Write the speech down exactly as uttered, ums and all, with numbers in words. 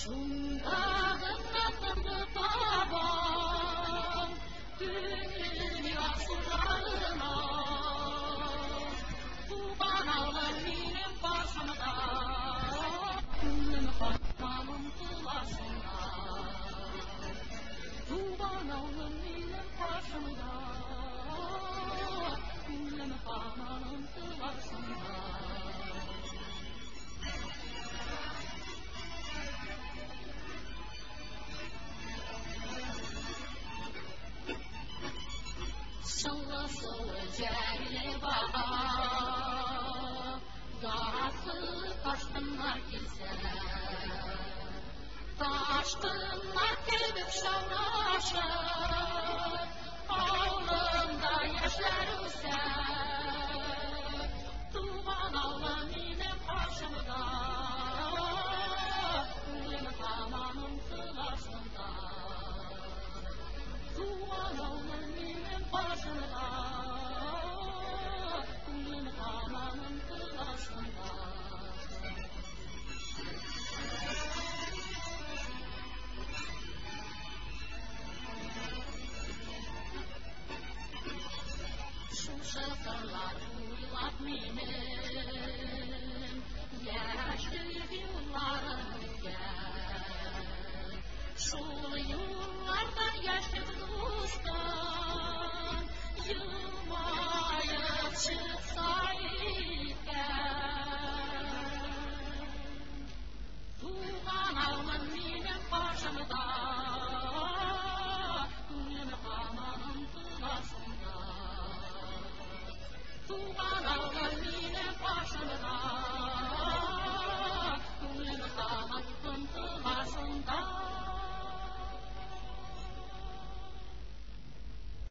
Şundağınlatımdı babam, dünya sularına. Tuban alır benim başımda, gönlüm harmanın tılasında. Tuban alır benim başımda, gönlüm harmanın tılasında. Şanlı söyleyeceğine bana, darası kaçkınlar gelse, kaçkınlar kelbek şavnaşır, ağlımda yaşlar ülse, tuğan ağlam benim karşımda, gönlüm hamanın sılasında. Tuğan ağlam benim başımda, gönlüm hamanın sılasında. Şu şarkılar uylap meni,